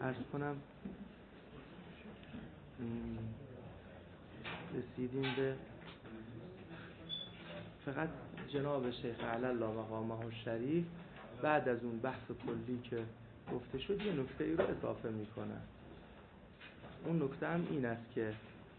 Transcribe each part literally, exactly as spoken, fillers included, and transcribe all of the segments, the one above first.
عرض کنم رسیدیم به فقط جناب شیخ علی الله مقامه الشریف بعد از اون بحث کلی که گفته شد یه نکته ای رو اضافه میکنن. اون نکته هم این است که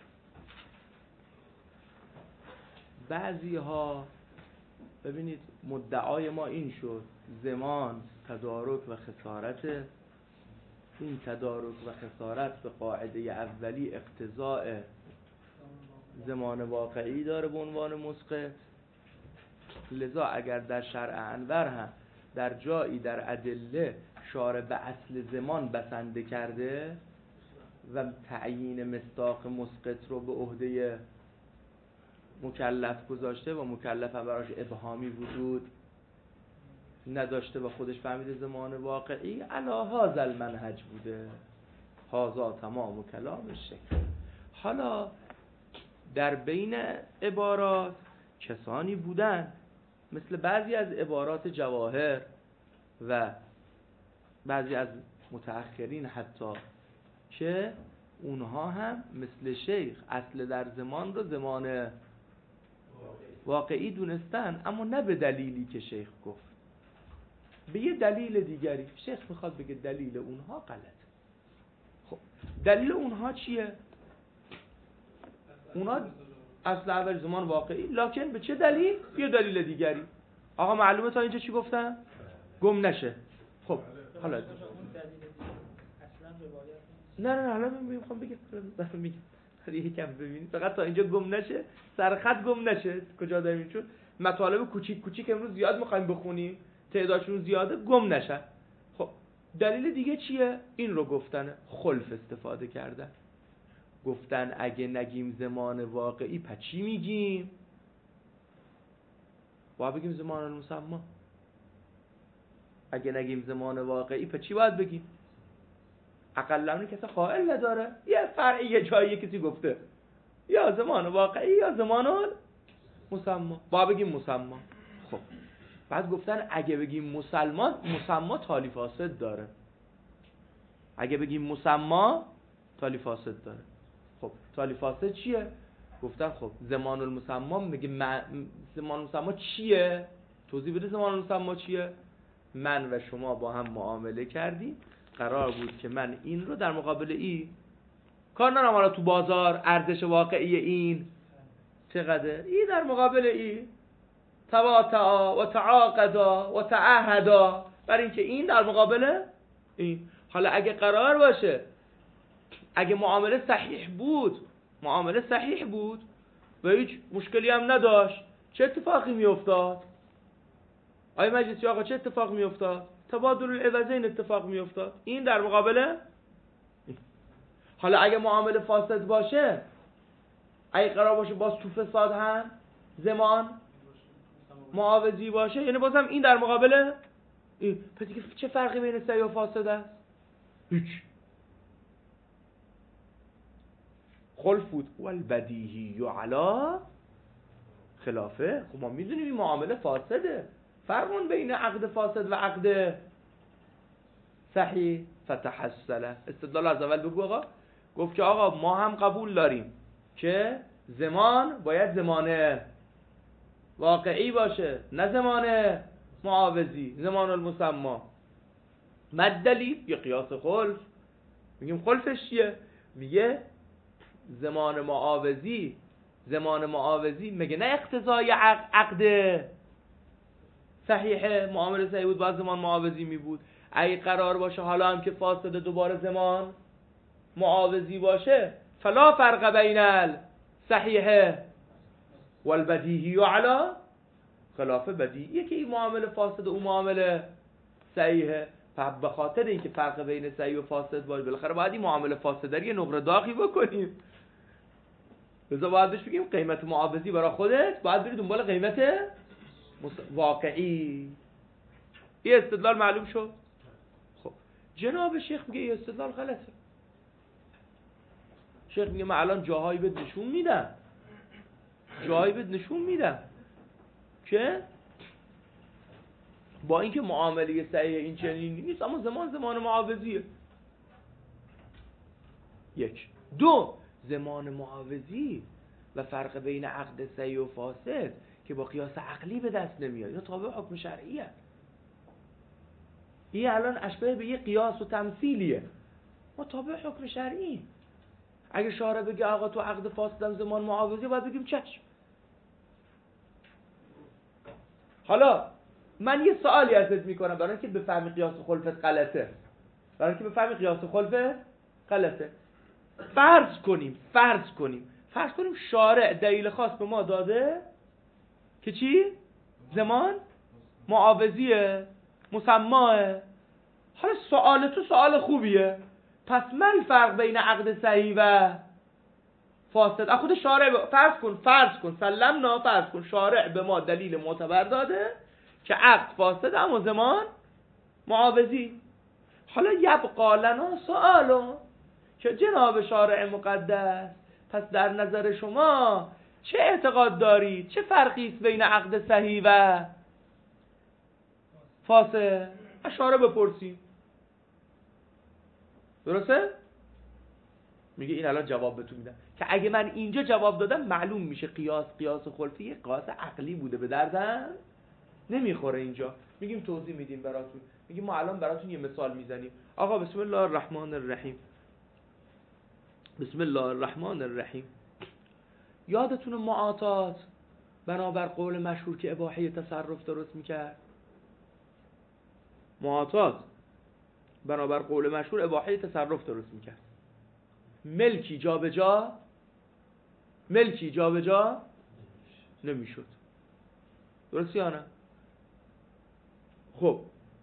بعضی ها ببینید مدعای ما این شد زمان تدارک و خسارت. این تدارک و خسارت به قاعده اولی اقتضاء زمان واقعی داره به عنوان مسقط. لذا اگر در شرع انور هم در جایی در ادله شارع به اصل زمان بسنده کرده و تعیین مصداق مسقط رو به عهده مکلف گذاشته و مکلف هم براش ابهامی وجود نداشته و خودش فهمیده زمان واقعی، علی هذا المنهج بوده. هذا تمام کلام الشیخ. حالا در بین عبارات کسانی بودن مثل بعضی از عبارات جواهر و بعضی از متأخرین حتی که اونها هم مثل شیخ اصل در زمان رو زمان واقعی دونستن، اما نه به دلیلی که شیخ گفت، به یه دلیل دیگری. شیخ میخواد بگه دلیل اونها غلطه. خب دلیل اونها چیه؟ اونها اصل اول زمان واقعی، لکن به چه دلیل؟ یه دلیل دیگری. آقا معلومه تا اینجا چی گفتم؟ گم نشه. خب حالا نه نه نه حالا میخوام بگم برام میگم یکم ببینید فقط تا اینجا گم نشه، سرخط گم نشه کجا داریم، چون مطالب کوچیک کوچیک امروز زیاد میخوایم بخونیم، تعدادشون زیاده، گم نشن. خب دلیل دیگه چیه؟ این رو گفتن خلف استفاده کردن. گفتن اگه نگیم زمان واقعی پس چی میگیم؟ باید بگیم زمان المسمى. اگه نگیم زمان واقعی پس چی باید بگیم؟ اقلمونی کسی قائل نداره، یه فرعی یه جایی کسی گفته یا زمان واقعی یا زمان مسمى، باید بگیم مسمى. خب بعد گفتن اگه بگیم مسلمان مسمى تالی فاسد داره. اگه بگیم مسمى تالی فاسد داره. خب تالی فاسد چیه؟ گفتن خب زمان المسمى میگه من... زمان المسمى چیه؟ توضیح بده زمان المسمى چیه؟ من و شما با هم معامله کردیم، قرار بود که من این رو در مقابل این کار نرم حالا تو بازار ارزش واقعی این چقدر، این در مقابل این تواطعا و تعاقدا و تعهدا، برای اینکه این در مقابل این. حالا اگه قرار باشه اگه معامله صحیح بود معامله صحیح بود و هیچ مشکلی هم نداشت، چه اتفاقی میافتاد؟ آیا مجلسی آقا چه اتفاق میافتاد؟ تبادل العوضین اتفاق میافتاد. این در مقابل این. حالا اگه معامله فاسد باشه، اگه قرار باشه باز تو فساد هم زمان معاوضی باشه، یعنی بازم این در مقابل این. پس دیگه چه فرقی بین صحیح و فاسد است؟ هیچ. خلفود والبدیهی علی خلافه. خب ما میدونیم این معامله فاسده، فرقون بین عقد فاسد و عقد صحیح. فتحصله استدلال از اول بگو آقا. گفت که آقا ما هم قبول داریم که زمان باید زمان واقعی باشه نه زمان معاوضی، زمان المسمى. مد دلیل یه قیاس خلف. میگیم خلفش چیه؟ میگه زمان معاوضی زمان معاوضی میگه نه اقتضای عقد صحیحه، معامله صحیح بود باید زمان معاوضی می بود. اگه قرار باشه حالا هم که فاسده دوباره زمان معاوضی باشه، فلا فرق بین الصحیحه والبدیهی علی خلاف بدیهی، که این معامله فاسده اون معامله صحیحه. به خاطر اینکه فرق بین صحیح و فاسد باشه، بالاخره باید این معامله فاسده رو یه نقره داغی بکنیم. لذا باید بهش بگیم قیمت معاوضی برای خودت، باید بری دنبال قیمت واقعی. یه استدلال معلوم شد. خب جناب شیخ میگه یه استدلال غلطه. شیخ میگه من الان جاهایی بهت نشون میدم جاهایی بهت نشون میدم که با اینکه معامله صحیح این چنین نیست، اما زمان زمان معاوضیه. یک. دو، زمان معاوضی و فرق بین عقد صحیح و فاسد که با قیاس عقلی به دست نمیاد، اینا تابع حکم شرعیه. این الان اشبه به یه قیاس و تمثیلیه، ما تابع حکم شرعی. اگه شارع بگه آقا تو عقد فاسدم زمان معاوضی، باید بگیم چشم. حالا من یه سوالی ازت میکنم برای اینکه بفهمی قیاس و خلفت غلطه، برای اینکه بفهمی قیاس و خلفت غلطه. فرض کنیم فرض کنیم فرض کنیم شارع دلیل خاص به ما داده که چی؟ زمان معاوضیه، مسماه. حالا سوال تو سوال خوبیه، پس من فرق بین عقد صحیح و فاسد از خود شارع فرض کن فرض کن سلمنا فرض کن شارع به ما دلیل معتبر داده که عقد فاسد اما زمان معاوضی. حالا یبقى لنا سوالو که جناب شارع مقدس، پس در نظر شما چه اعتقاد دارید؟ چه فرقی است بین عقد صحیح و فاسد؟ شارع بپرسیم. درسته؟ میگه این الان جواب بهتون میدم که اگه من اینجا جواب دادم معلوم میشه قیاس قیاس خلفی یه قیاس عقلی بوده، به دردم نمیخوره. اینجا میگیم توضیح میدیم براتون، میگیم ما الان براتون یه مثال میزنیم. آقا بسم الله الرحمن الرحیم، بسم الله الرحمن الرحیم. یادتون معاطات بنابر قول مشهور که اباحه تصرف درست میکرد؟ معاطات بنابر قول مشهور اباحه تصرف درست میکرد. ملکی جا به جا ملکی جا به جا نمیشد. درست یا نه؟ خب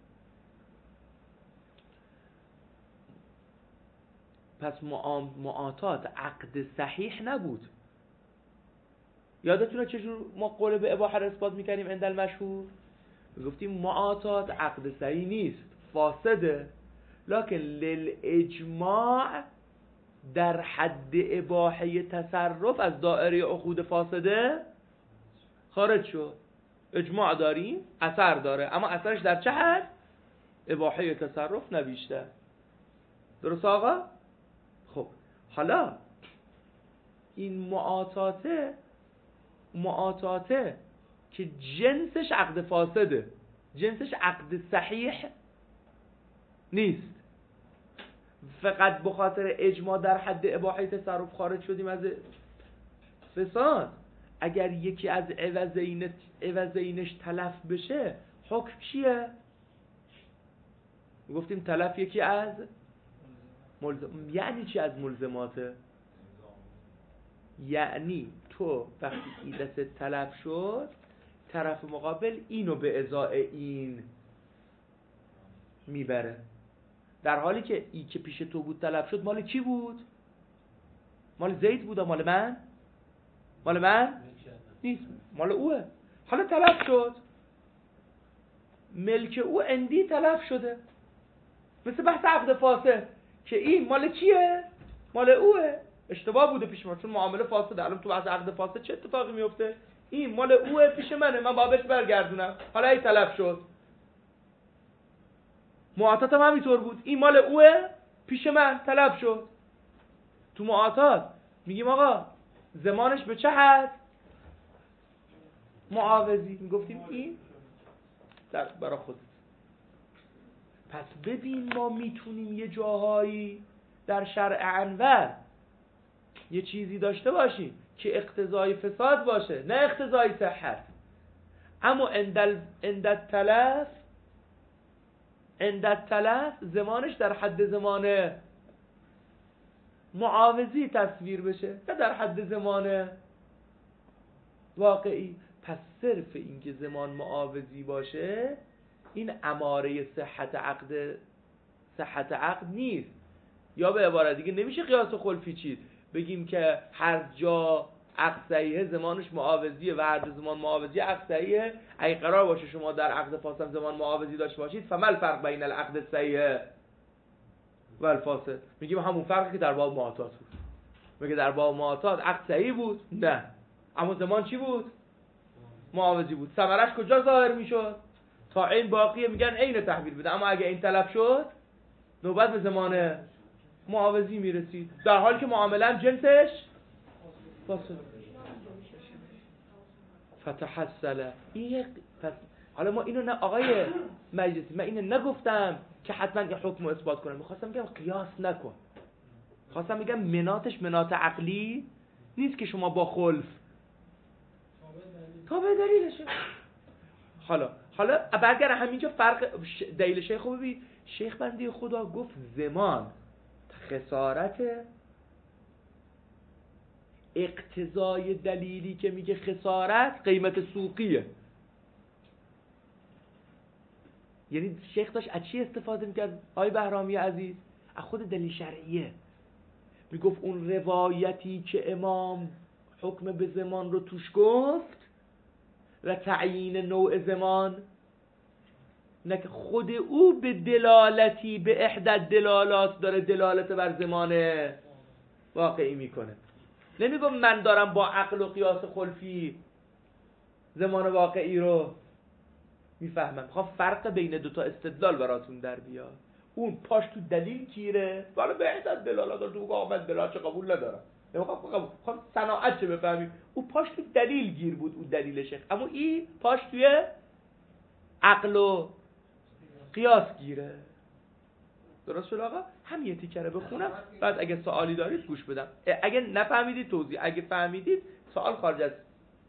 پس معاطات عقد صحیح نبود. یادتونه چجور ما قول به اباحه را اثبات میکنیم؟ عند المشهور گفتیم معاطات عقد صحیح نیست، فاسده، لکن للاجماع در حد اباحه تصرف از دائره عقود فاسده خارج شد. اجماع داریم، اثر داره، اما اثرش در چه حد؟ اباحه تصرف نه بیشتر. درست آقا؟ خب حالا این معاطاته معاطاته که جنسش عقد فاسده، جنسش عقد صحیح نیست، فقط به خاطر اجماع در حد اباحه تصرف خارج شدیم از فساد. اگر یکی از عوضین عوضینش تلف بشه حکم چیه؟ گفتیم تلف یکی از ملزم. یعنی چی از ملزماته؟ یعنی تو وقتی این دست تلف شد، طرف مقابل اینو به ازای این میبره، در حالی که ای که پیش تو بود تلف شد مال کی بود؟ مال زید بود؟ مال من؟ مال من؟ نیست، مال اوه. حالا تلف شد، ملک او اندی تلف شده، مثل بحث عقد فاسد که این مال کیه؟ مال اوه. اشتباه بوده پیش ما، چون معامله فاسده. الان تو بحث عقد فاسد چه اتفاقی میفته؟ این مال اوه پیش منه، من باید بهش برگردونم. حالا ای تلف شد، معاطات هم همینطور بود، این مال اوه پیش من تلف شد. تو معاطات میگیم آقا زمانش به چه حد؟ معاوضی. میگفتیم این در برای خود. پس ببین ما میتونیم یه جاهایی در شرع انور یه چیزی داشته باشیم که اقتضای فساد باشه نه اقتضای صحت، اما اندل اندت تلف اندت تلف زمانش در حد زمان معاوضی تصویر بشه نه در حد زمان واقعی. پس صرف اینکه زمان معاوضی باشه این اماره صحت عقد صحت عقد نیست. یا به عبارت دیگه نمیشه قیاس خلفی چیز بگیم که هر جا عقد صحیحه زمانش معاوضیه و هر جا زمان معاوضی عقد صحیحه. اگه قرار باشه شما در عقد فاسد زمان معاوضی داشته باشید، فمل فرق بین العقد صحیحه و الفاسد؟ میگیم همون فرقی که در باب معاطات بود. میگه در باب معاطات عقد صحیح بود، نه، اما زمان چی بود؟ معاوضی بود. ثمرش کجا ظاهر میشد؟ تا این باقیه میگن عین تحویل بده، اما اگه این تلف شد نوبت به زمان معاوضی میرسید، در حالی که معامله هم جنسش فاسد. فتحصل این پس حالا ما اینو نه آقای مجلسی، من اینو نگفتم که حتما این حکم رو اثبات کنم، میخواستم بگم قیاس نکن، خواستم بگم مناتش منات عقلی نیست که شما با خلف تابع دلیلشه. حالا حالا برگر همینجا فرق دلیل شیخ رو ببین. شیخ بنده خدا گفت زمان خسارت، اقتضای دلیلی که میگه خسارت قیمت سوقیه. یعنی شیخ داشت از چی استفاده میکرد آقای بهرامی عزیز؟ از خود دلیل شرعیه. میگفت اون روایتی که امام حکم به زمان رو توش گفت و تعیین نوع زمان، نه که خود او به دلالتی به احدى دلالات داره دلالت بر زمان واقعی میکنه. نمیگم من دارم با عقل و قیاس خلفی زمان واقعی رو میفهمم. میخوام فرق بین دوتا استدلال براتون در بیاد. اون پاش تو دلیل گیره، حالا به احدى دلالات داره، تو بگو آقا من دلالت قبول ندارم، نمیخوام قبول، میخوام صناعت چه بفهمیم. اون پاش تو دلیل گیر بود، اون دلیل شیخ، اما این پاش توی عقل و قیاس گیره. درست شد آقا؟ هم یه تیکره بخونم بعد اگه سوالی دارید گوش بدم، اگه نفهمیدید توضیح، اگه فهمیدید سوال خارج از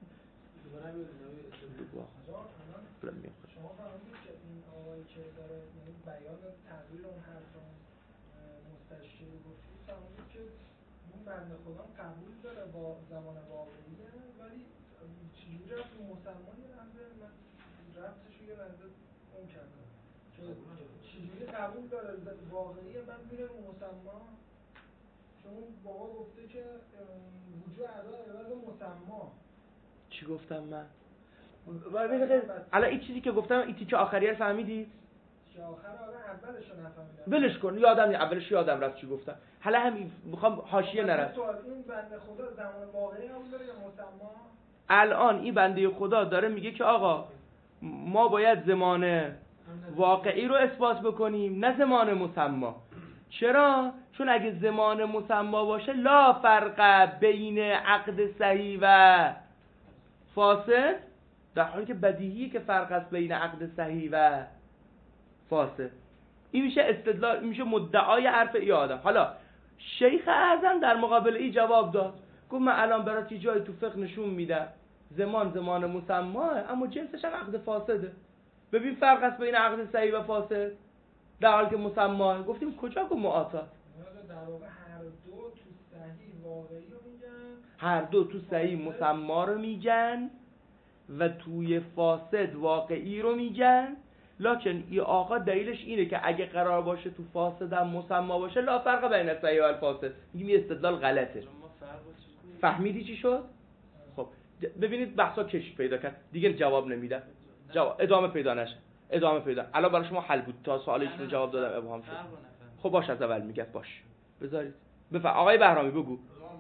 شما فهمیدید که این آقایی که داره یعنی بیان تغییر اون حرف مستشکل گفتید، فهمیدید که اون بنده خدا قبول داره با زمان واقعیه، ولی چجوری رفت اون مسلمان یه لحظه من رفتش یه لحظه اون کردم که چجوری قبول داره واقعیه من میرم اون مسلمان، چون بابا گفته که وجود اعضا عوض مسلمان. چی گفتم من؟ الان این چیزی که گفتم این تیکه آخریه رو فهمیدی؟ چیزی آخر آره اولش رو نفهمیدم. ولش کن، یادم نی اولش یادم رفت چی گفتم. حالا همین میخوام حاشیه نرم. این بنده خدا زمان واقعی قبول داره یا مسما؟ الان این بنده خدا داره میگه که آقا ما باید زمان واقعی رو اثبات بکنیم نه زمان مسما. چرا؟ چون اگه زمان مسما باشه لا فرق بین عقد صحیح و فاسد، در حالی که بدیهیه که فرق است بین عقد صحیح و فاسد. این میشه استدلال، این میشه مدعای حرف ای آدم. حالا شیخ اعظم در مقابل ای جواب داد، گفت من الان برات یه جای تو فقه نشون میدم زمان زمان مسماه اما جنسش هم عقد فاسده. ببین فرق است بین عقد صحیح و فاسد در حالی که مسماه. گفتیم کجا گفت معاطات؟ در واقع هر دو تو صحیح واقعی رو میگن، هر دو تو صحیح مسما رو میگن و توی فاسد واقعی رو میگن. لکن این آقا دلیلش اینه که اگه قرار باشه تو فاسد هم مسما باشه لا فرق بین الصحیح و الفاسد. میگیم این استدلال غلطه. فهمیدی چی شد؟ خب ببینید بحثا کش پیدا کرد دیگه، جواب نمیدن، جواب ادامه پیدا نشه، ادامه پیدا. الان برای شما حل بود تا سوالش رو جواب دادم ابهام شد. خب باش از اول میگه باش بذارید بفهم. آقای بهرامی بگو.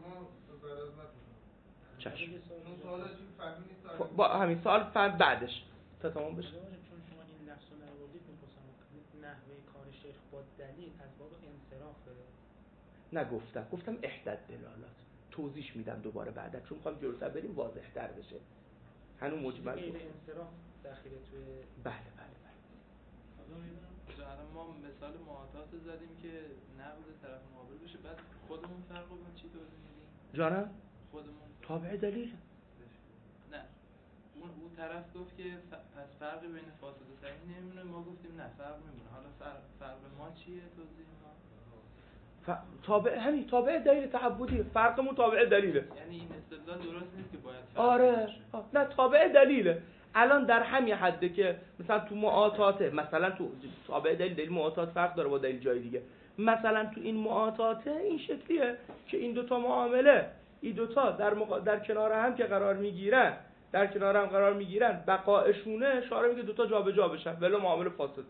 چشم. خب با همین سوال فهم بعدش تا تمام بشه. چون شما این لفظ رو نوردید می‌پرسم نحوه کار شیخ با دلیل از باب انصرافه؟ نگفتم، گفتم احدى دلالات. توضیح میدم دوباره بعدا چون می‌خوام جلوتر بریم واضح‌تر بشه. هنوز مجمل غیر انصراف داخل توی بله بله بله. الان ما مثال معاطات زدیم که نقد طرف مقابل بشه، بعد خودمون فرق رو چی توضیح میدیم؟ جانم خودمون تابع دلیل. نه اون اون طرف گفت که پس فرقی بین فاسد و صحیح نمیمونه، ما گفتیم نه فرق میمونه. حالا فرق فرق ما چیه توضیح ما؟ ف... تابع همین تابع دلیل تعبدی، فرقمون تابع دلیله. یعنی این استدلال درست نیست که باید فرق آره آه. نه تابع دلیله. الان در همین حده که مثلا تو معاطات، مثلا تو تابع دلیل دلیل معاطات فرق داره با دلیل جای دیگه. مثلا تو این معاطات این شکلیه که این دوتا معامله، این دوتا در مقا... در کنار هم که قرار میگیرن، در کنار هم قرار میگیرن بقایشونه شارع میگه دوتا جابجا بشن ولی معامله فاسد.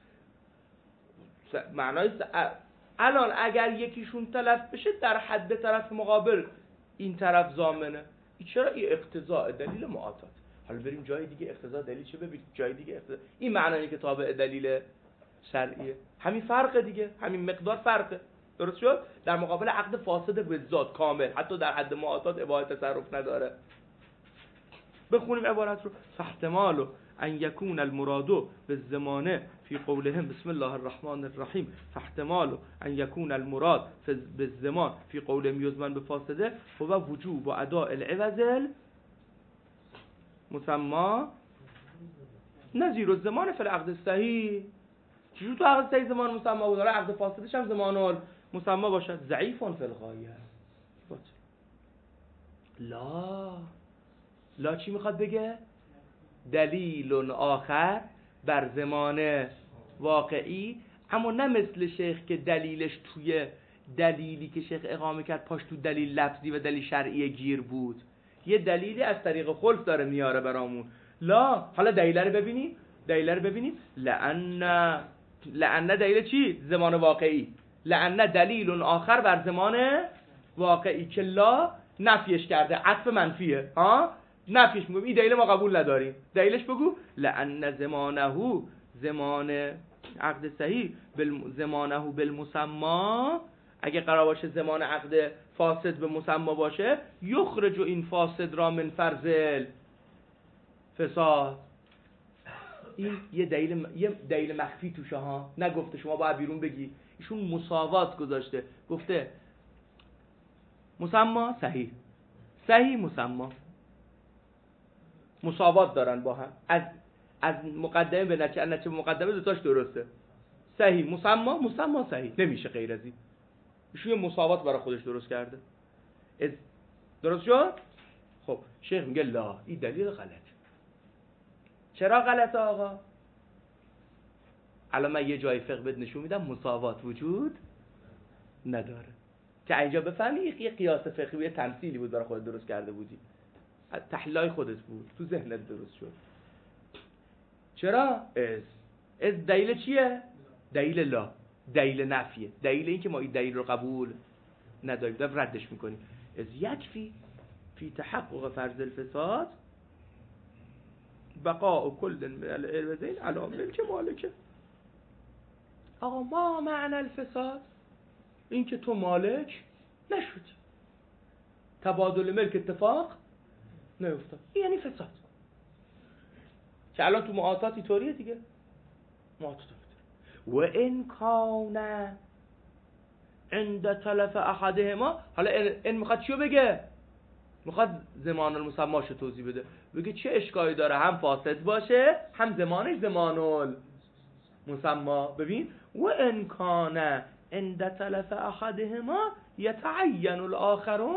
معنای س... الان اگر یکیشون تلف بشه در حد طرف مقابل این طرف ضامنه. این چرا این اقتضاء دلیل معاطات. حالا بریم جای دیگه اقتضاء دلیل چه ببینید. جای دیگه اقتضاء این معنیه که تابع دلیل شرعیه. همین فرق دیگه، همین مقدار فرقه. درست شد؟ در مقابل عقد فاسد بالذات کامل، حتی در حد معاطات اباحه تصرف نداره. بخونیم عبارت رو. فاحتمال ان یکون المراد بالزمانه فی قولهم بسم الله الرحمن الرحیم فاحتمال ان یکون المراد بالزمان فی قولهم یزمن بفاسده هو وجوب و اداء العوض مسمى نظیر الزمان فی العقد الصحیح. چجور تو عقد صحیح زمان مسمى بود، داره عقد فاسدش هم زمان مسمى باشد؟ ضعیف فی الغایه. لا لا چی میخواد بگه؟ دلیل آخر بر زمان واقعی، اما نه مثل شیخ که دلیلش توی دلیلی که شیخ اقامه کرد پاش تو دلیل لفظی و دلیل شرعی گیر بود، یه دلیلی از طریق خلف داره میاره برامون. لا حالا دلیل رو ببینیم، دلیل رو ببینیم. لأن لأن دلیل چی؟ زمان واقعی. لأن دلیل آخر بر زمان واقعی که لا نفیش کرده، عطف منفیه ها، نفیش میگم این دلیل ما قبول نداریم. دلیلش بگو. لأن زمانه زمان عقد صحیح بل زمانه بالمسمى، اگه قرار باشه زمان عقد فاسد به مسمى باشه، یخرج این فاسد را من فرض فساد. این یه دلیل یه دلیل مخفی توشه ها، نگفته شما باید بیرون بگی. ایشون مساوات گذاشته، گفته مسمى صحیح صحیح مسمى مساوات دارن با هم، از از مقدمه به نتیجه، از نتیجه به مقدمه دوتاش درسته. صحیح مسمى مسمى صحیح نمیشه غیر از این. ایشون یه مساوات برای خودش درست کرده. از درست شد؟ خب شیخ میگه لا این دلیل غلط. چرا غلطه آقا؟ الان من یه جای فقه بهت نشون میدم مساوات وجود نداره، که اینجا بفهمی یه قیاس فقهی، یه تمثیلی بود برای خودت درست کرده بودی، تحلیل خودت بود، تو ذهنت درست شد. چرا؟ از از دلیل چیه؟ دلیل لا، دلیل نفیه، دلیل این که ما این دلیل رو قبول نداریم، داریم ردش میکنیم. از یکفی فی تحقق فرض الفساد بقاء کل من العوضین علی ملک مالکه. آقا ما معنی الفساد این که تو مالک نشدی، تبادل ملک اتفاق نیفتاد، این یعنی فساد. که الان تو معاطاتی طوریه دیگه، معاطات و ان کان عند تلف احدهما. حالا این میخواد چیو بگه؟ میخواد زمان المسماش توضیح بده، بگه چه اشکالی داره هم فاسد باشه هم زمانش زمان المسما. ببین و ان کان عند تلف احدهما یتعین الاخر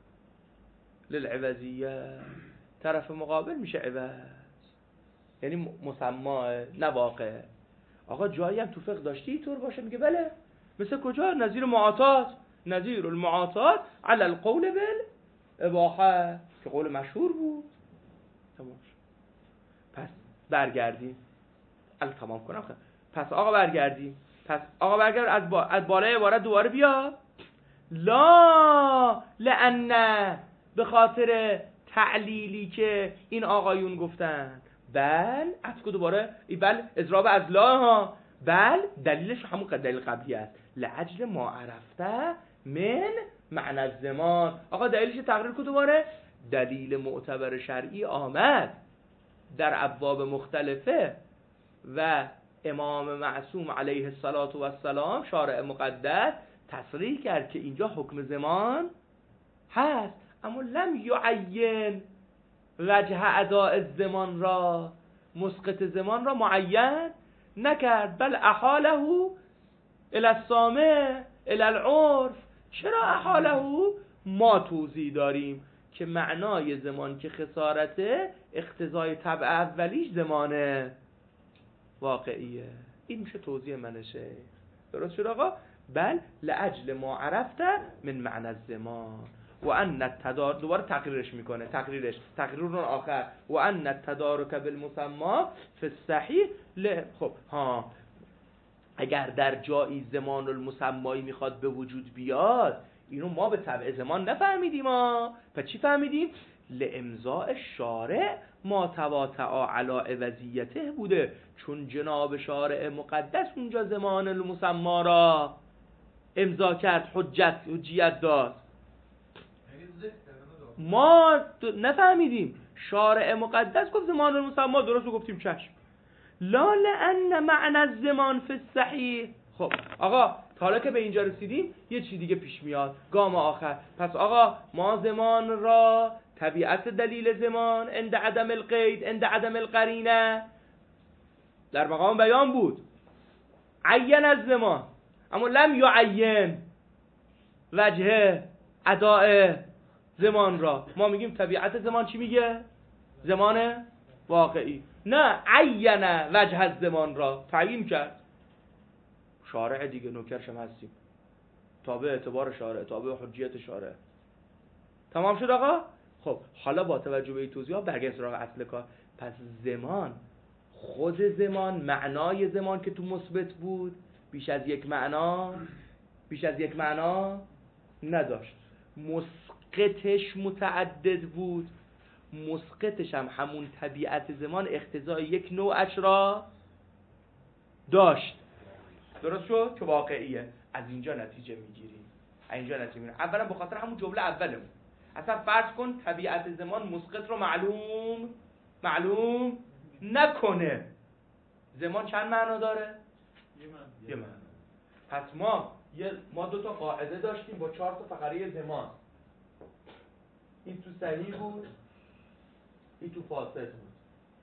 للعوضیه، طرف مقابل میشه عوض، یعنی مسما نه واقع. آقا جایی هم تو فقه داشتی اینطور باشه؟ میگه بله. مثل کجا؟ نظیر معاطات، نظیر المعاطات علی القول بالاباحه که قول مشهور بود. تمام. پس برگردیم، الان تمام کنم. پس آقا برگردیم، پس آقا برگرد از با... از بالای عبارت دوباره بیا. لا لأن به خاطر تعلیلی که این آقایون گفتن، بل اتکو دوباره ای بل اضراب از لا ها، بل دلیلش همون دلیل قبلی است، لعجل ما عرفته من معنی الزمان. آقا دلیلش تقریر کو دوباره؟ دلیل معتبر شرعی آمد در ابواب مختلفه و امام معصوم علیه الصلاة و السلام شارع مقدس تصریح کرد که اینجا حکم زمان هست، اما لم یعین وجه اداء الزمان را، مسقط زمان را معین نکرد، بل احاله الی السامع الی العرف. چرا احاله؟ ما توضیح داریم که معنای زمان که خسارته اقتضای طبع اولیش زمانه واقعیه. این میشه توضیح منشه. درست شد آقا؟ بل لأجل ما عرفته من معنی الزمان و ان التدار، دوباره تقریرش میکنه، تقریرش تقریر آخر، و ان التدارک بالمسمى فی الصحیح ل... خب ها اگر در جایی زمان المسمایی میخواد به وجود بیاد، اینو ما به تبع زمان نفهمیدیم ها. پس چی فهمیدیم؟ لامضاء شارع ما تواتع علی عوضیته بوده، چون جناب شارع مقدس اونجا زمان المسما را امضا کرد، حجت حجیت داد. ما نفهمیدیم شارع مقدس گفت زمان المسمى، درست رو گفتیم چشم. لا لأن معنی الزمان فی الصحیح. خب آقا حالا که به اینجا رسیدیم یه چی دیگه پیش میاد، گام آخر. پس آقا ما زمان را طبیعت دلیل زمان عند عدم القید عند عدم القرینه در مقام بیان بود، عین از زمان، اما لم یعین وجه اداء زمان را. ما میگیم طبیعت زمان چی میگه؟ زمان واقعی. نه، عین وجه از زمان را تعیین کرد. شارع دیگه، نوکرش هم هستیم، تابع اعتبار شارع، تابع حجیت شارع. تمام شد آقا؟ خب حالا با توجه به این توضیحات برگردیم سراغ اصل کار. پس زمان، خود زمان، معنای زمان که تو مثبت بود بیش از یک معنا بیش از یک معنا نداشت. مسقطش متعدد بود، مسقطش هم همون طبیعت زمان اقتضای یک نوعش را داشت. درست شد که واقعیه. از اینجا نتیجه میگیریم، از اینجا نتیجه میگیریم. اولا به خاطر همون جمله اولمون، اصلا فرض کن طبیعت زمان مسقط رو معلوم معلوم نکنه. زمان چند معنا داره؟ یه معنا. پس ما یه ما دو تا قاعده داشتیم با چهار تا فقره زمان. این تو صحیح بود، این تو فاسد بود.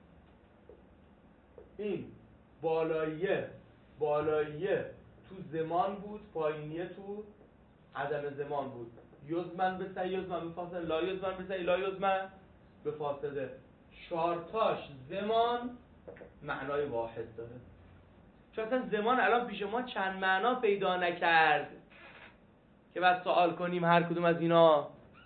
این بالاییه بالاییه تو زمان بود، پایینیه تو عدم زمان بود. یزمن به صحیح، یزمن به فاسد، لا یزمن به صحیح، لا یزمن به فاسده. چهارتاش زمان معنای واحد داره. چون اصلا زمان الان پیش ما چند معنا پیدا نکرد که بعد سوال کنیم هر کدوم از اینا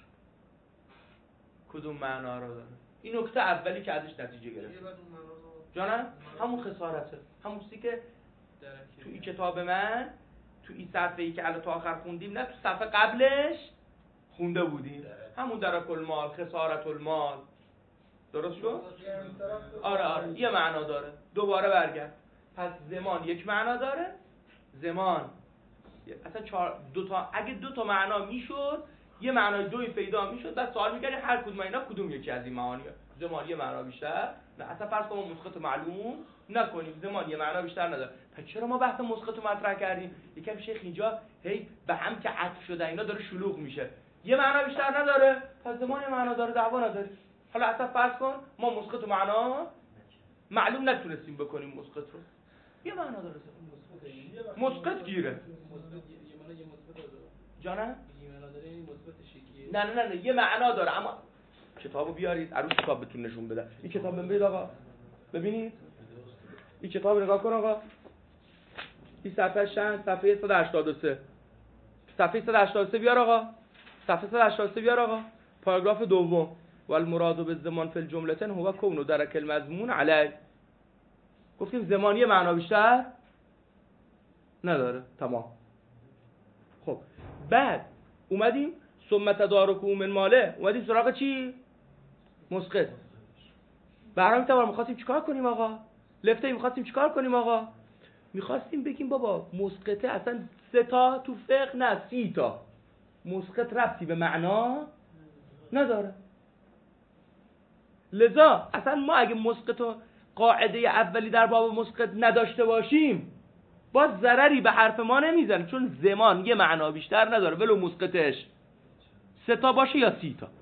کدوم معنا رو داره. این نکته اولی که ازش نتیجه گرفت جانم همون خسارته، همون چیزی که تو این کتاب من تو این صفحه‌ای که الان تا آخر خوندیم، نه تو صفحه قبلش خونده بودیم، همون درک المال، خسارت المال. درست شد؟ آره آره یه معنا داره. دوباره برگرد. پس زمان یک معنا داره. زمان اصلا چهار دو تا، اگه دو تا معنا میشد یه معنای دوی پیدا میشد، بعد سوال می‌کردیم هر کدوم اینا کدوم یکی از این معانی. زمان یه معنا بیشتر، نه اصلا فرض کنیم مسقط معلوم نکنیم، زمان یه معنا بیشتر نداره. پس چرا ما بحث مسقط رو مطرح کردیم؟ یکم شیخ اینجا هی به هم که عطف شده اینا داره شلوغ میشه. یه معنا بیشتر نداره، پس زمان یه معنا داره، دعوا نداره. حالا اصلا فرض کن ما مسقط معنا معلوم نتونستیم بکنیم، مسقط رو یه معنا داره، مسقط گیره. جانم؟ نه نه نه نه یه معنا داره، اما کتابو بیارید عروس کتاب بهتون نشون بده. این کتاب ببینید آقا، ببینید این کتاب نگاه کن آقا. این صفحه چند؟ صفحه صد و هشتاد و سه. صفحه صد و هشتاد و سه بیار آقا. صفحه صد و هشتاد و سه بیار آقا. پاراگراف دوم. والمراد بالزمان فی الجملتين هو كون درک المضمون علیه. گفتیم زمان یه معنا بیشتر نداره. تمام. خب بعد اومدیم ثم تدارک من ماله، اومدیم سراغ چی؟ مسقط. برام تمام می‌خواستیم چیکار کنیم آقا؟ لفته می‌خواستیم چیکار کنیم آقا؟ می‌خواستیم بگیم بابا مسقطه اصلا سه تا تو فقه نه سی تا. مسقط ربطی به معنا نداره. لذا اصلا ما اگه مسقط و قاعده اولی در باب مسقط نداشته باشیم باز ضرری به حرف ما نمیزنه، چون زمان یه معنا بیشتر نداره ولو مسقطش سه تا باشه یا سی تا.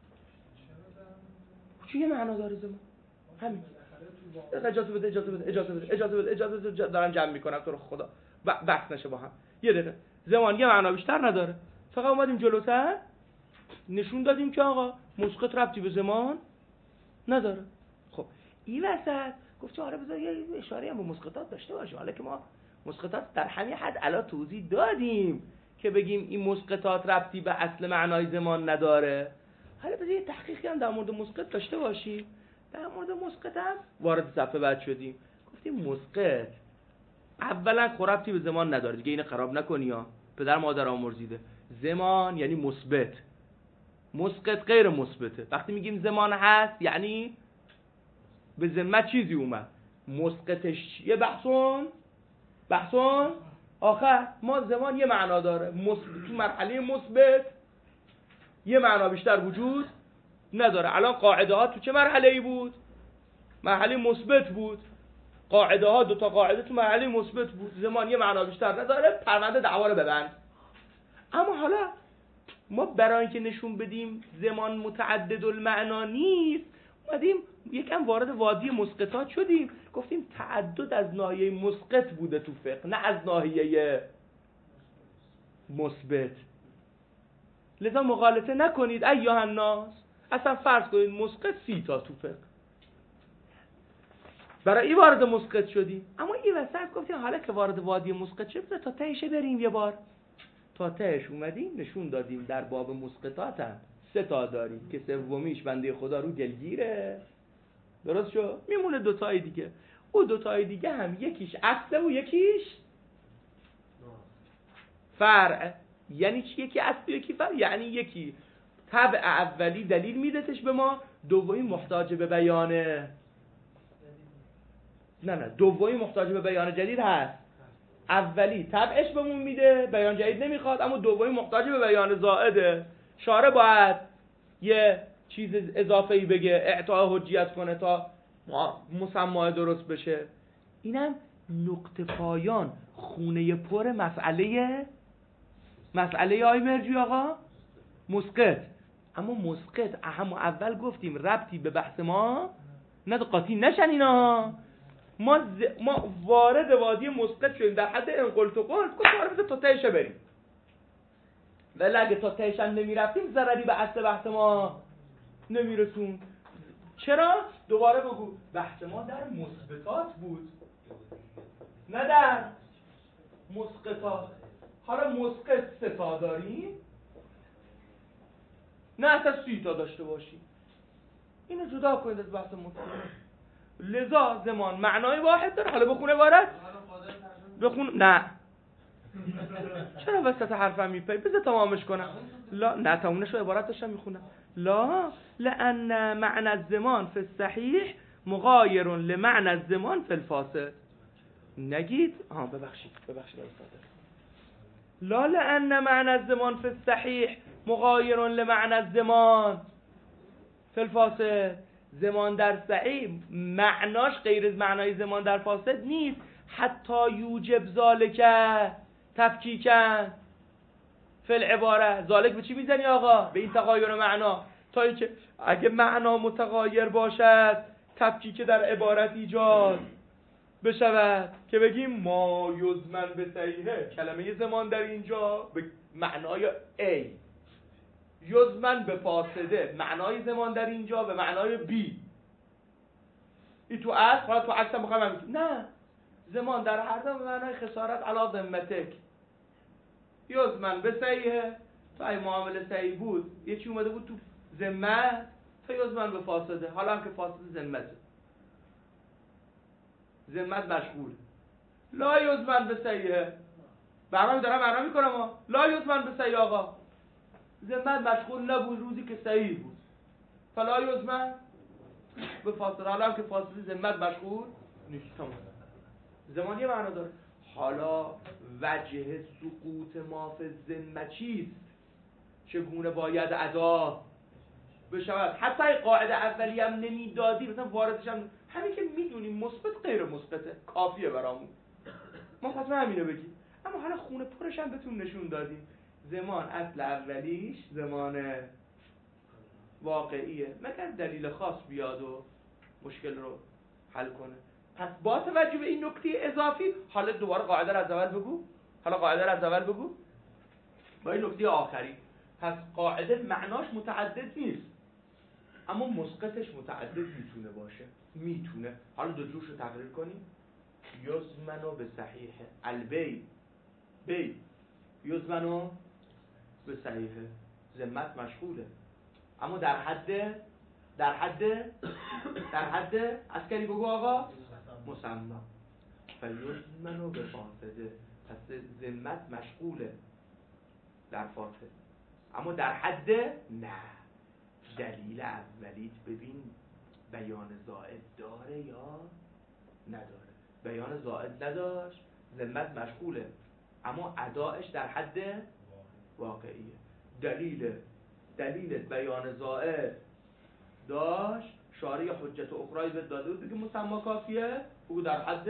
چی یه معنا داره زمان؟ همین. اجازه بده اجازه بده اجازه بده اجازه بده اجازه بده دارن جمع میکنم تو رو خدا بحث نشه با هم. یه دقیقه. زمان یه معنا بیشتر نداره. فقط اومدیم جلوتر نشون دادیم که آقا مسقط ربطی به زمان نداره. خب این وسط گفت آره بذار یه اشاره هم به مسقطات داشته باشه. حالا که ما مسقطات در همین حد الان توضیح دادیم که بگیم این مسقطات ربطی به اصل معنای زمان نداره، حالا بذار یه تحقیقی هم در مورد مسقط داشته باشیم. در مورد مسقط هم وارد صفحه بعد شدیم، گفتیم مسقط اولا ربطی به زمان نداره دیگه، اینو خراب نکنی ها، پدر مادر آمرزیده. زمان یعنی مثبت، مسقط غیر مثبته. وقتی میگیم زمان هست یعنی به ذمت چیزی اومد. مسقطش یه بحثون بحثون آخر ما زمان یه معنا داره، مثبت تو مرحله مثبت یه معنا بیشتر وجود نداره. الان قاعده ها تو چه مرحله ای بود؟ مرحله مثبت بود. قاعده ها دو تا قاعده تو مرحله مثبت بود. زمان یه معنا بیشتر نداره، پرونده دعوا رو ببند. اما حالا ما برای اینکه نشون بدیم زمان متعدد المعنا نیست، اومدیم یکم وارد وادی مسقطات شدیم، گفتیم تعدد از ناحیه مسقط بوده تو فقه، نه از ناحیه مثبت. لذا مغالطه نکنید ایها الناس. اصلا فرض کنید مسقط سی تا تو فقه، برای این وارد مسقط شدیم. اما این وسط گفتیم حالا که وارد وادی مسقط شدیم تا تهش بریم یه بار. تا تهش اومدیم نشون دادیم در باب مسقطات هم سه تا داریم که سومیش بنده خدا رو دلگیره، درست شد؟ میمونه دوتای دیگه. او دوتای دیگه هم یکیش اصله و یکیش فرع. یعنی چی یکی اصل و یکی فرع؟ یعنی یکی تبع اولی دلیل میدتش به ما، دومی محتاج به بیانه. نه نه دومی محتاج به بیان جدید هست. اولی تبعش بهمون میده، بیان جدید نمیخواد، اما دومی محتاج به بیان زائده. شارع باید یه چیز اضافه‌ای بگه، اعطاء حجیت کنه تا مسمى درست بشه. اینم نقطه پایان، خونه پر مسئله مسئله آی مرجی آقا مسقط. اما مسقط اهم اول گفتیم ربطی به بحث ما نه قاطی نشن اینا. ما ز... ما وارد وادی مسقط شدیم در حد انقلت و قلت، گفت وارد تا تهش بریم. ولی اگه تا تهش هم نمیرفتیم ضرری به اصل بحث ما نمیرسون. چرا؟ دوباره بگو بحث ما در مثبتات بود نه در مسقطات. حالا مسقط سه تا داریم، نه اصلا سی تا داشته باشیم. اینو جدا کنید از بحث مسقط. لذا زمان معنای واحد داره. حالا بخونه عبارت بخون. نه چرا وسط حرفم میپری؟ بذار تمامش کنم. لا نه تمامش عبارت داشتم میخونم. لا لان معنى الزمان فی الصحیح مغایر لمعنى الزمان فی الفاسد. نگید آها ببخشید ببخشید استاد. لا لان معنى الزمان فی الصحیح مغایر لمعنى الزمان فی الفاسد. زمان در صحیح معناش غیر از معنای زمان در فاسد نیست. حتی یوجب ذالک تفکیکن فی العباره. ذالک به چی میزنی آقا؟ به این تغایر معنا، تا اینکه اگه معنا متغایر باشد تفکیک در عبارت ایجاد بشود که بگیم ما یزمن به صحیحه. کلمه زمان در اینجا به معنای A، یزمن به فاسده معنای زمان در اینجا به معنای B. این تو اصل، حالا تو عکس هم بخوایم نه، زمان در هر دو به معنای خسارت علا ذمتک. یزمن به صحیحه، تو ای معامله صحیح بود یه چی اومده بود تو ذمت، تا یزمن به فاسده. حالا هم که فاسده ذمته، ذمت مشغول. لا یزمن به صحیحه، برنامه دارم معنا میکنم. لا یزمن به صحیح آقا، ذمت مشغول نبود روزی که صحیح بود، فلا یزمن به فاسده. حالا هم که فاسده ذمت مشغول نیست. تمام. زمان یه معنا داره. حالا وجه سقوط ما فی الذمه چیست؟ چگونه باید ادا بشود؟ حتی قاعده اولی هم نمیدادی، مثلا واردش هم همین که میدونیم مثبت غیر مثبته کافیه برامون، ما خواستم همینو بگیم. اما حالا خونه پرش هم بهتون نشون دادیم. زمان اصل اولیش زمان واقعیه، مگر دلیل خاص بیاد و مشکل رو حل کنه. پس با توجه به این نکته اضافی، حالا دوباره قاعده رو از اول بگو. حالا قاعده رو از اول بگو با این نکته آخری. پس قاعده معناش متعدد نیست، اما مسقطش متعدد میتونه باشه. میتونه. حالا دو جوش رو تقریر کنیم. یزمنو به صحیحه البی بی یزمنو به صحیحه، ذمت مشغوله، اما در حد در حد در حد عسکری بگو آقا مسمى. فیزمنو به فاسده، پس ذمت مشغوله در فاسد، اما در حد نه. دلیل اولیت ببین بیان زائد داره یا نداره. بیان زائد نداشت، ذمت مشغوله. اما ادایش در حد واقعیه. دلیل دلیل بیان زائد داشت، شارع حجت اخرای به داده بود که مسما کافیه، بگو در حد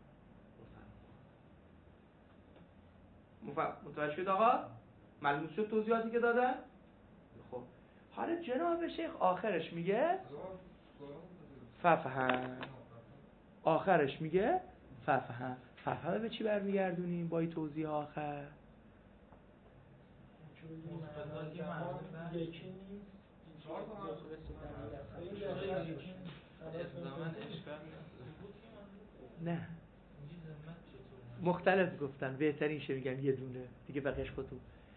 مسما. متوجه شد آقا؟ معلوم شد توضیحاتی که دادن؟ خب حالا جناب شیخ آخرش میگه ففهم، آخرش میگه ففهم. ففهم به چی برمیگردونیم با این توضیح آخر؟ یکی نیست نه مختلف گفتن، بهترین شه میگن یه دونه دیگه، بقیش خودتون.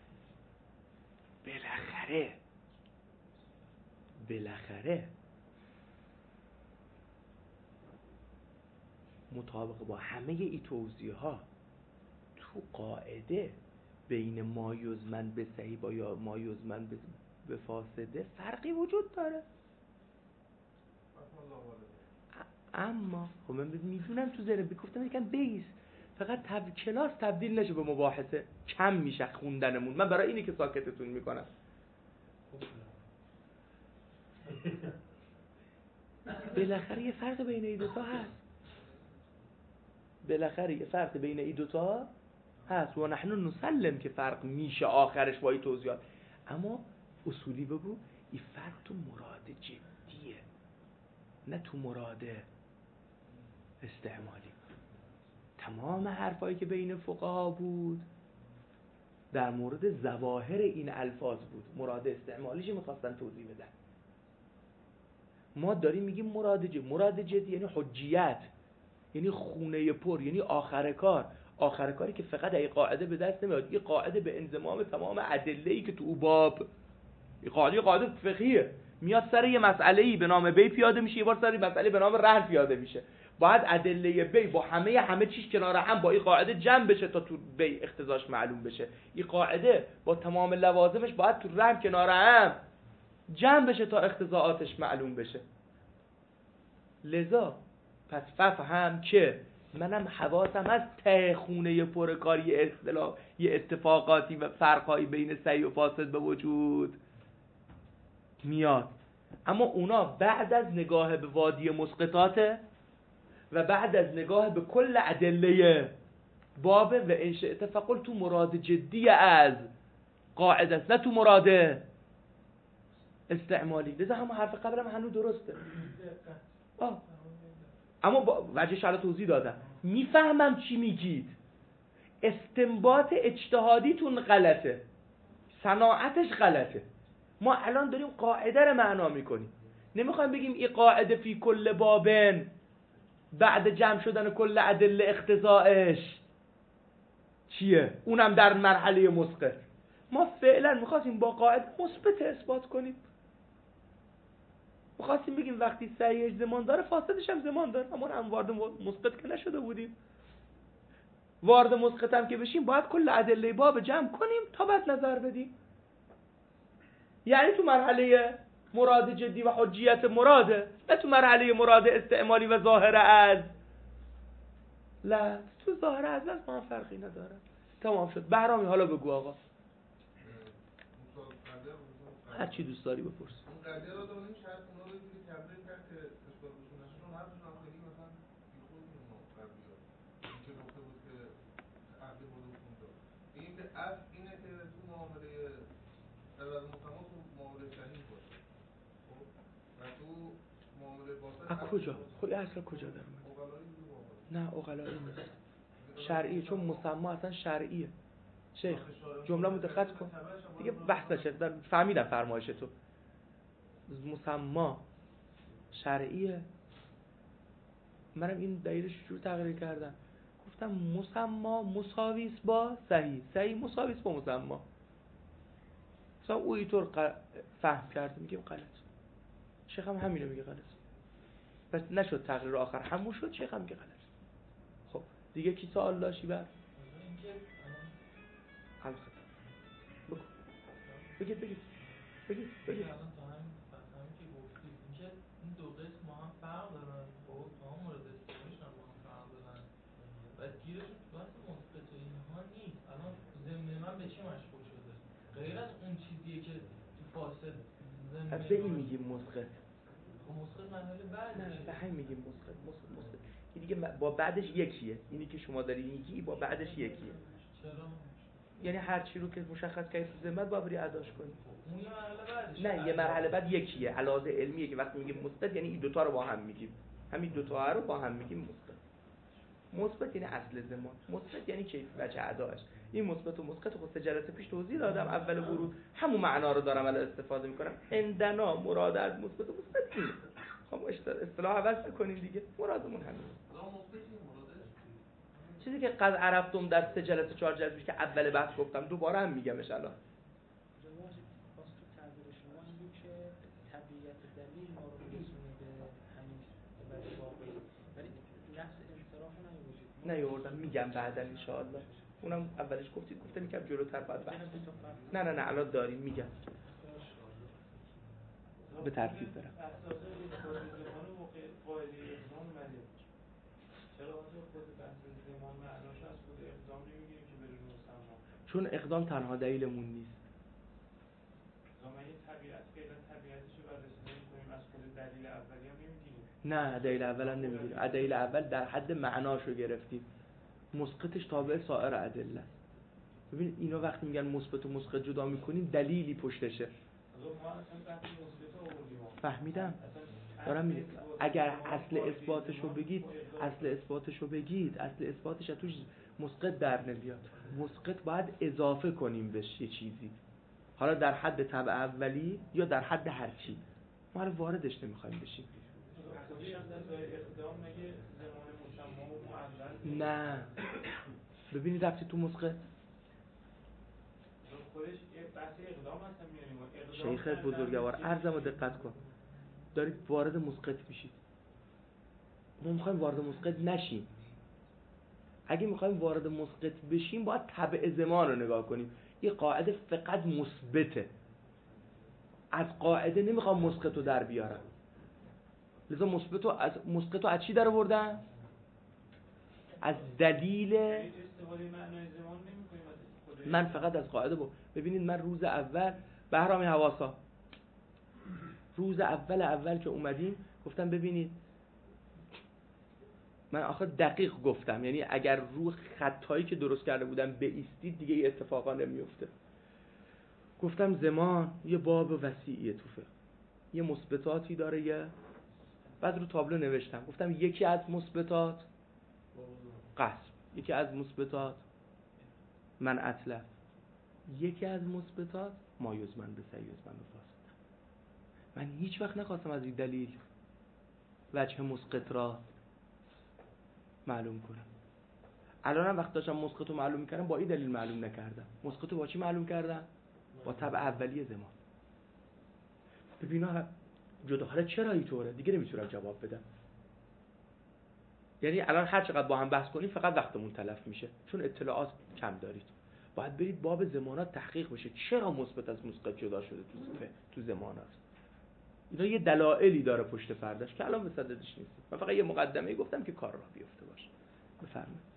بالاخره بالاخره مطابق با همه ای توضیح ها تو قاعده بین ما یزمن به صحیح با یا ما یزمن به فاسده فرقی وجود داره. اما خب من میدونم تو زره بگفتم یکم بیس، فقط تب... کلاس تبدیل نشه به مباحثه، کم میشه خوندنمون. من برای اینه که ساکتتون میکنم. بالاخره یه فرق بین این دوتا هست، بالاخره یه فرق بین این دوتا هست و نحن نسلم که فرق میشه آخرش با این توضیحات. اما اصولی بگو این فرق تو مراد جدیه، نه تو مراد استعمالی. تمام حرفایی که بین فقها بود در مورد ظواهر این الفاظ بود، مراد استعمالیش میخواستن توضیح بدن. ما داریم میگیم مراد جدی. مراد جدی یعنی حجیت، یعنی خونه پر، یعنی آخر کار. آخر کاری که فقط این قاعده به دست نمیاد، این قاعده به انضمام تمام ادله‌ای که تو باب، این قاعده قاعده فقهیه، میاد سر یه مسئله‌ای به نام بی پیاده میشه، یه بار سر یه مسئله به نام رهن پیاده میشه. باید ادله بی با همه همه چیز کنار هم با این قاعده جمع بشه تا تو بی اقتضاش معلوم بشه. این قاعده با تمام لوازمش باید تو رهن کنار هم جمع بشه تا اقتضاعاتش معلوم بشه. لذا پس ففهم که منم حواسم از ته خونه پرکاری یه اصطلاح یه اتفاقاتی و فرقایی بین صحیح و فاسد به وجود میاد، اما اونا بعد از نگاه به وادی مسقطاته و بعد از نگاه به کل ادله بابه و ان شئت فقل تو مراد جدی از قاعده است، نه تو مراد استعمالی. لذا هم حرف قبلم هنوز درسته. آه. اما با وجهش الان توضیح دادم. میفهمم چی میگید، استنباط اجتهادیتون غلطه، صناعتش غلطه. ما الان داریم قاعده رو معنا میکنیم، نمیخوایم بگیم این قاعده فی کل بابن بعد جمع شدن کل ادله اقتضاعش چیه، اونم در مرحله مسقط. ما فعلا میخواستیم با قاعده مثبت اثبات کنیم، میخواستیم بگیم وقتی صحیحش زمان داره فاسدش هم زمان داره، اما هم وارد مسقط که نشده بودیم. وارد مسقط هم که بشیم باید کل ادله باب جمع کنیم تا بعد نظر بدیم. یعنی تو مرحله مراد جدی و حجیت مراده، نه تو مرحله مراد استعمالی و ظاهر از. لا تو ظاهر از با هم فرقی نداره. تمام شد. بهرامی حالا بگو آقا، هر چی دوست داری بپرس. اون قضیه رو داریم شاید اونا رو دیگه تبدیل کرد که اشکال بشون نشه، چون حرفشون هم خیلی مثلا بیخود اونو قضیه این که گفته بود که عقلی بوده اونجا این که اصل اینه که تو معامله عوض مسما تو معامله صحیح باشه و تو معامله باطل از کجا؟ خب این اصلا کجا داره؟ نه اقلایی نیست، شرعیه، چون مسما اصلا شرعیه. شیخ جمله مدقت کن دیگه، بحث نشه. فهمیدم فرمایش تو. مسما شرعیه. منم این دلیلش جور تغییر کردم، گفتم مسما مساویس با صحیح، صحیح مساویس با مسما. مثلا او اینطور ق... فهم کرده، میگیم غلط. شیخ هم همینو میگه غلط. بس نشد تغییر آخر همون شد، شیخ هم میگه غلط. خب دیگه کی سوال داشتی بعد؟ حل خطا بگو بگید بگید بگید بگید الان تا همین فهمی که گفتید اینکه این دو قسم ما هم فرق دارن، خب تا هم مورد استعمالش هم با هم فرق دارن و گیرشون تو بحث مثبت و اینها نیست. غیر از اون چیزیه که تو فاسد پس به این میگیم مسقط. مسقط مرحله بعد نه به همین میگیم مسقط. مسقط مسقط این دیگه با بعدش یکیه. اینی که شما داری میگی با بعدش یکیه. چرا؟ یعنی هر چی رو که مشخص کردی تو ذمت باید بری اداش کنی. اون یه مرحله بعدش. نه یه مرحله بعد یکیه. علاوه علمیه که وقتی میگیم مثبت یعنی این دوتا رو با هم میگیم. همین دوتا رو با هم میگیم مثبت. مثبت یعنی اصل زمان، مثبت یعنی کیف وجه اداش. این مثبت و مسقط خود سه جلسه پیش توضیح دادم اول ورود. همون معنا رو دارم الان استفاده میکنم. عندنا مراد از مثبت و مسقط اینه. خب اصطلاح عوض کنیم دیگه. مرادمون همینه. چیزی که قد عرفتم در سه جلسه چهار جلسه که اول بحث گفتم دوباره هم میگمش الان. نیاوردم میگم بعدا ان شاء الله. اونم اولش گفتید گفتم یکم جلوتر بعد بحث. نه نه نه الان داریم میگم. به ترتیب برم. چون اقدام تنها دلیلمون نیست. نه دلیل اول هم نمیگیریم. دلیل اول در حد معناشو گرفتیم. مسقطش تابع سایر ادله است. ببین اینا وقتی میگن مثبت و مسقط جدا میکنیم دلیلی پشتشه. فهمیدم. دارم میگم اگر اصل اثباتشو بگید، اصل اثباتشو بگید، اصل اثباتش توش مسقط در نمیاد. مسقط باید اضافه کنیم بهش یه چیزی. حالا در حد تبع اولی یا در حد هر چی. ما رو واردش نمیخوایم بشیم. نه ببینید رفتی تو مسقط شیخ بزرگوار عرضم رو دقت کن دارید وارد مسقط میشید. ما میخوایم وارد مسقط نشیم. اگه میخوایم وارد مسقط بشیم باید تبع زمان رو نگاه کنیم. یه قاعده فقط مثبته. از قاعده نمیخوام مسقط رو در بیارم. لذا مثبت رو از مسقط رو از چی در آوردن؟ از دلیل. من فقط از قاعده بود. ببینید من روز اول بهرامی حواسا روز اول اول که اومدیم گفتم ببینید من آخر دقیق گفتم یعنی اگر رو خطایی که درست کرده بودم بایستید دیگه این اتفاقا نمیفته. گفتم زمان یه باب وسیعیه تو فقه. یه مثبتاتی داره یه بعد رو تابلو نوشتم گفتم یکی از مثبتات قصر، یکی از مثبتات من اتلف، یکی از مثبتات ما یزمن به سیزمن به فاسد. من هیچ وقت نخواستم از این دلیل وجه مسقط را معلوم کنم. الان هم وقت داشتم مسقط رو معلوم میکردم با این دلیل معلوم نکردم. مسقط رو با چی معلوم کردم؟ با تبع اولیه زمان. ببینا جدا حالا چرا اینطوره دیگه نمیتونم جواب بدم. یعنی الان هر چقدر با هم بحث کنیم فقط وقتمون تلف میشه چون اطلاعات کم دارید. باید برید باب زمانات تحقیق بشه چرا مثبت از مسقط جدا شده تو صفه تو زمانات. اینا یه دلایلی داره پشت پردهش که الان به صددش نیست. من فقط یه مقدمه گفتم که کار راه بیفته باشه. بفرمایید.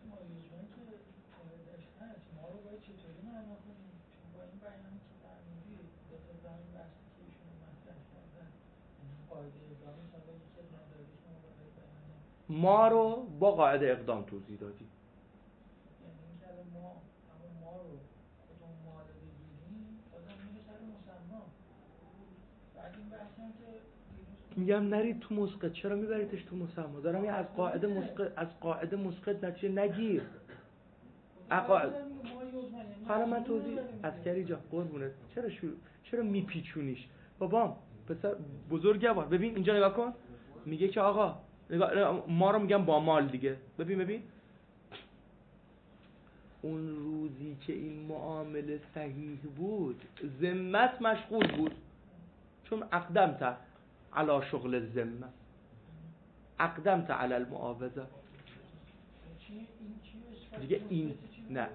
ما رو با قاعده اقدام توضیح دادیم. میگم نرید تو مسقط. چرا میبریدش تو مسما؟ دارم یه از قاعده مسقط از قاعده مسقط نتیجه نگیر. اقاعد حالا من توضیح عسکری جا قربونت چرا شروع چرا میپیچونیش بابام پسر بزرگوار. ببین اینجا نگاه کن میگه که آقا نگاه ما رو میگم با مال دیگه. ببین ببین اون روزی که این معامله صحیح بود ذمت مشغول بود چون اقدمت علی شغل الذمه اقدمت علی المعاوضه دیگه این نه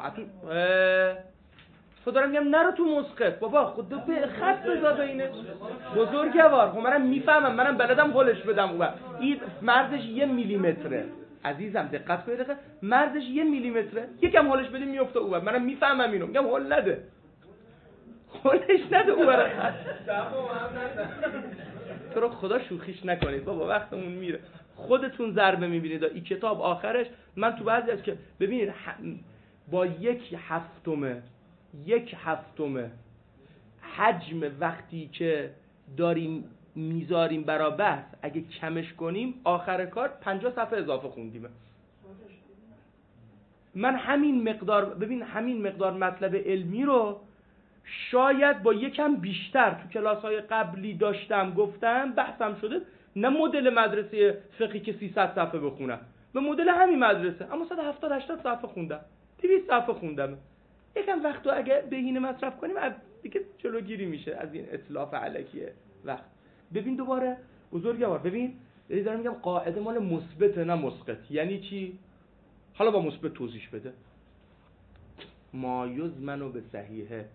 تو دارم میگم نرو تو مسقط بابا خود به خط بذار بینه بزرگوار. خب منم میفهمم منم بلدم هولش بدم اون این مرزش یه میلیمتره عزیزم دقت کنید دقیقه مرزش یه میلیمتره یکم هولش بدیم میفته اون منم میفهمم اینو میگم هول نده قولش نده او برای تو رو خدا شوخیش نکنید بابا، وقتمون میره. خودتون ضربه میبینید. این کتاب آخرش من تو بعضی از که ببینید با یک هفتمه یک هفتمه حجم وقتی که داریم میذاریم برا بحث اگه کمش کنیم آخر کار پنجاه صفحه اضافه خوندیم. من همین مقدار ببین همین مقدار مطلب علمی رو شاید با یکم بیشتر تو کلاس‌های قبلی داشتم گفتم بحثم شده، نه مدل مدرسه فقهی که سیصد صفحه بخونم، به مدل همین مدرسه اما صد و هفتاد هشتاد صفحه خوندم، دویست صفحه خوندم. یکم وقتو اگه بهینه مصرف کنیم دیگه جلوگیری میشه از این اتلاف علکیه وقت. ببین دوباره بزرگوار، ببین دارم میگم قاعده مال مثبت نه مسقط. یعنی چی؟ حالا با مثبت توضیح بده. ما یزمنو به صحیحه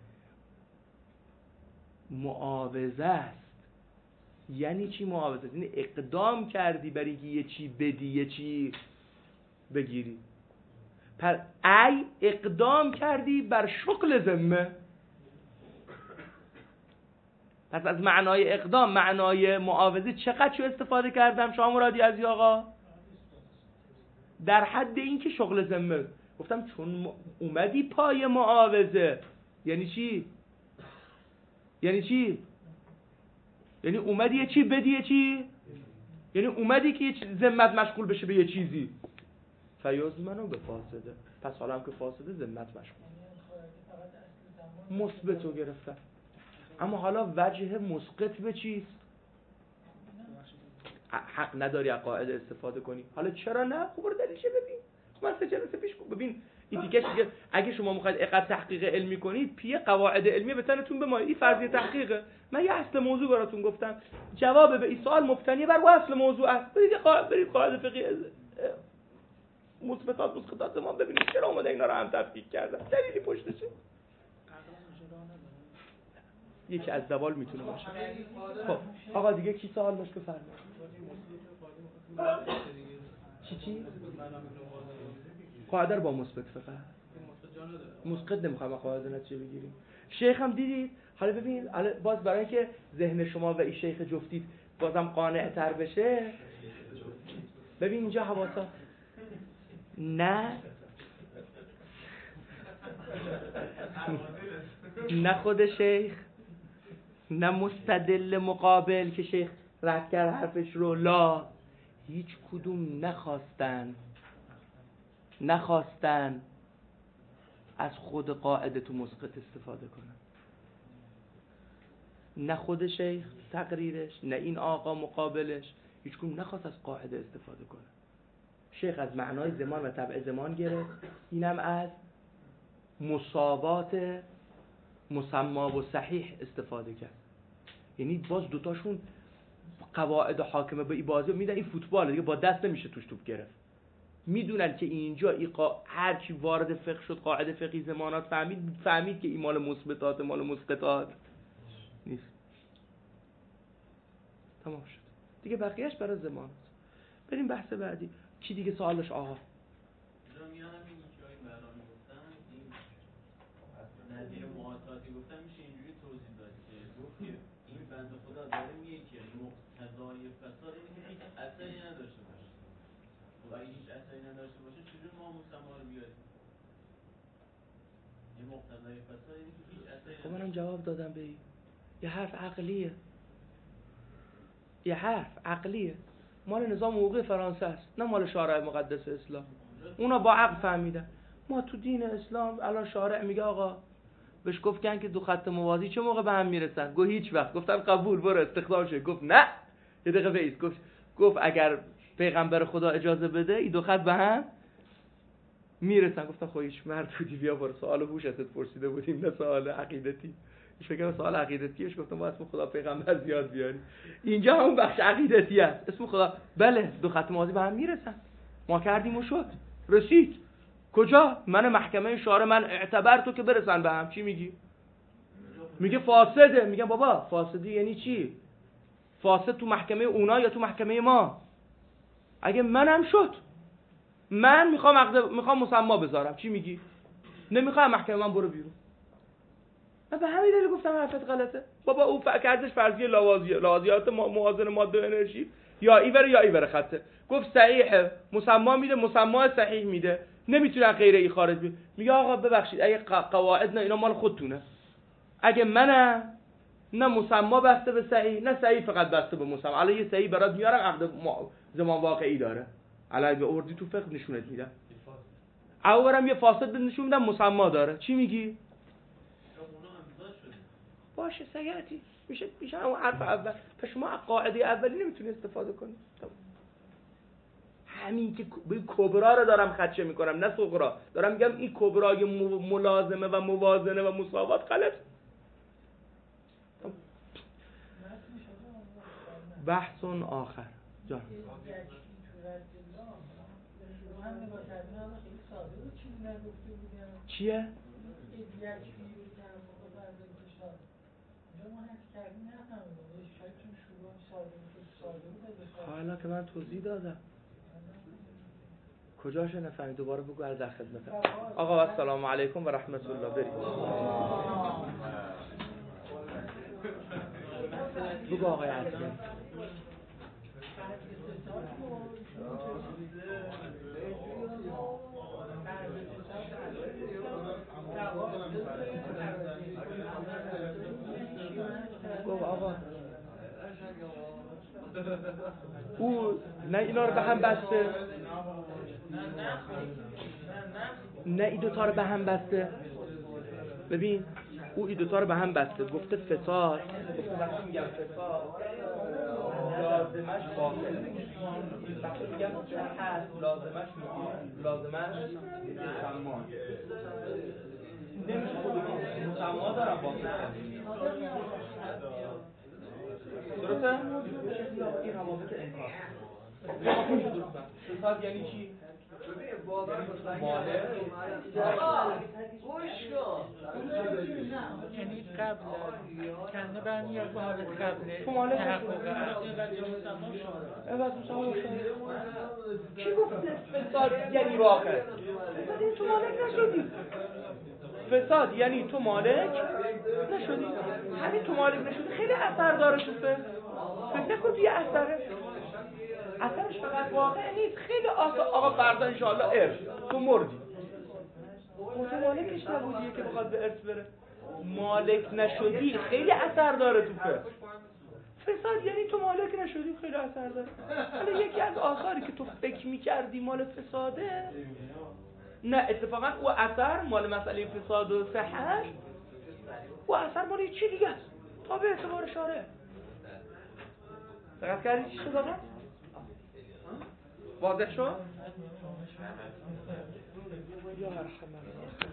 معاوضه است. یعنی چی معاوضه است؟ یعنی اقدام کردی برای یه چی بدی یه چی بگیری. پر ای اقدام کردی بر شغل ذمه. پس از معنای اقدام معنای معاوضه چقدر شو استفاده کردم شما مرادی عزیز آقا؟ در حد این که شغل ذمه گفتم چون اومدی پای معاوضه. یعنی چی؟ یعنی چی؟ یعنی اومدی یه چی بدی یه چی؟ یعنی اومدی که یه ذمت مشغول بشه به یه چیزی. فیضمنو به فاسده. پس حالا هم که فاسده ذمت مشغول. مثبتو گرفتم. اما حالا وجه مسقط به چیست؟ حق نداری از قاعده استفاده کنی. حالا چرا نه؟ خب برو دلیلش ببین. من سه جلسه پیش ببین این دیگه دیگه اگه شما میخواید اقد تحقیق علمی کنید پی قواعد علمی به تنتون بمایید. این فرضیه تحقیقه. من یه اصل موضوع براتون گفتم. جواب به این سوال مبتنی بر اصل موضوع است. برید قاعده برید قاعده فقهی مثبتات مسقطات ما ببینید چرا اومده اینا رو هم تفکیک کردن. دلیلی پشتشه. یکی از زوال میتونه باشه. خب آقا دیگه کی سوال داشت بفرمایید. چی چی؟ قاعده رو با مثبت فقط. مسقط نمیخوام قاعده نتیجه بگیریم. شیخ هم دیدید. حالا ببینید باز برای که ذهن شما و این شیخ جفتید بازم قانع تر بشه. ببین اینجا حواسا نه نه خود شیخ نه مستدل مقابل که شیخ رد کرد حرفش رو، لا هیچ کدوم نخواستن نخواستن از خود قاعده تو مسقط استفاده کنن. نه خود شیخ تقریرش نه این آقا مقابلش هیچ کدوم نخواست از قاعده استفاده کنه. شیخ از معنای زمان و تبع زمان گرفت، اینم از مساوات مسما و صحیح استفاده کرد. یعنی باز دوتاشون قواعد حاکمه به این بازی میدن. این فوتباله دیگه با دست نمیشه توش توپ گرفت. میدونن که اینجا ای قا... هر چی وارد فقه شد قاعده فقهی زمانات فهمید فهمید که این مال مثبتات مال مسقطات نیست. تمام شد دیگه، بقیهش برای زمانات. بریم بحث بعدی. کی دیگه سوالش آقا؟ نظیر معاصراتی گفتم میشه اینجوری توضیح داد که گفت که این بنده خدا داره میگه که مقتضای فساد اینه که هیچ اثری نداشته باشه. خب اگه هیچ اثری نداشته باشه چجوری ما مسما رو بیاریم؟ این مقتضای فساد اینه که هیچ اثری نداشته. خب منم جواب دادم به این. یه حرف عقلیه. یه حرف عقلیه. مال نظام حقوقی فرانسه است، نه مال شارع مقدس اسلام. اونا با عقل فهمیدن. ما تو دین اسلام الان شارع میگه آقا بهش گفتن که دو خط موازی چه موقع به هم میرسن؟ گفت هیچ وقت. گفتن قبول، برو استخدام شه. گفت نه یه دقیقه وایس. گفت گفت اگر پیغمبر خدا اجازه بده این دو خط به هم میرسن. گفتن خب هیچ مرد بودی بیا برو. سوال هوش ازت پرسیده بودیم نه سوال عقیدتی. فکر کنم سوال عقیدتیش گفتم با اسم خدا پیغمبر زیاد بیاری. اینجا همون بخش عقیدتی است. اسم خدا بله دو خط موازی به هم میرسن. ما کردیم و شد. رسید. کجا؟ من محکمه شارع من اعتبر تو که برسن به هم. چی میگی؟ میگه فاسده. میگم بابا فاسدی یعنی چی؟ فاسد تو محکمه اونا یا تو محکمه ما؟ اگه منم شد من میخوام عقد میخوام مسما بذارم. چی میگی؟ نمیخوام محکمه من برو بیرون. من به همین دلیل گفتم حرفت غلطه. بابا او کردش فرضیه لاوازیه، لاوازیات موازن ماده و انرژی، یا ایوره یا ایوره خطه. گفت صحیحه، مسما میده، مسما صحیح میده، نمیتونه غیر ای خارج بیاد. میگه آقا ببخشید اگه قواعد نه اینا مال خودتونه. اگه منه نه مسما بسته به صحیح، نه صحیح فقط بسته به مسما. الان یه صحیح برات میارم عقد زمان واقعی داره. الان به اردی تو فقه نشونت میدم. اولم یه فاسد نشون میدم مسما داره. چی میگی؟ باشه سیاتی میشه میشه اون حرف اول. پس شما قاعده اولی نمیتونی استفاده کنی. همین که به کبرا رو دارم خدشه میکنم نه صغرا. دارم میگم این کبرای ملازمه و موازنه و مساوات غلط. بحث آخر جان چیه؟ حالا که من توضیح دادم کجاش نفهمی دوباره بگو از در خدمتم. آقا السلام علیکم و رحمت الله. بریم بگو آقای عزیزم. گفت آقا او نه اینا رو به هم بسته، نه این دوتا رو به هم بسته. ببین او این دوتا رو به هم بسته. گفته فساد، گفته وقتی میگم فساد لازمش باطل، وقتی میگم هست لازمش میگه لازمش مسما نمیشه خودم مسما دارم باطل. درسته؟ این روابط انکار فساد یعنی چی؟ ماله یعنی قبل کنده برمیاد به حالت قبل تو ماله تحقق عوض مساوی کی گفته فساد یعنی واقع؟ فساد یعنی تو مالک نشدی. فساد یعنی تو مالک نشدی. همین تو مالک نشدی خیلی اثر داره تو فقه. فکر نکن یه اثره، اثرش فقط واقع نیست. خیلی آسا آقا فردا انشاءالله ارث تو مردی تو مالکش نبودیه که بخواد به ارث بره. مالک نشدی خیلی اثر داره تو فقه. فساد یعنی تو مالک نشدی خیلی اثر داره. حالا یکی از آثاری که تو فکر میکردی مال فساده، نه اتفاقا او اثر مال مسئله فساد و صحت، او اثر مال چی دیگه است تا به اعتبار شارع. دقت کردی چی شد آقا؟ واضح شد؟ یا رحمت الله.